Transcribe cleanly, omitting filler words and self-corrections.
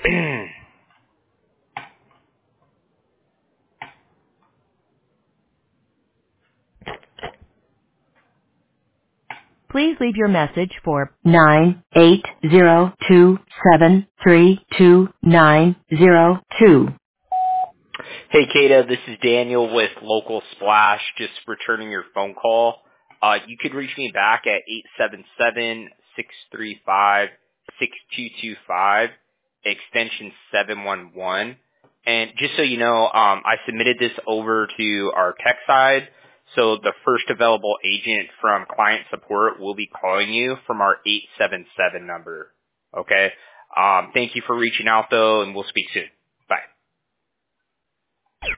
Please leave your message for 980273292. Hey, Kata, this is Daniel with Local Splash, just returning your phone call. You could reach me back at 877-635-6225, extension 711. And just so you know, I submitted this over to our tech side, so the first available agent from client support will be calling you from our 877 number. Okay? Thank you for reaching out, though, and we'll speak soon.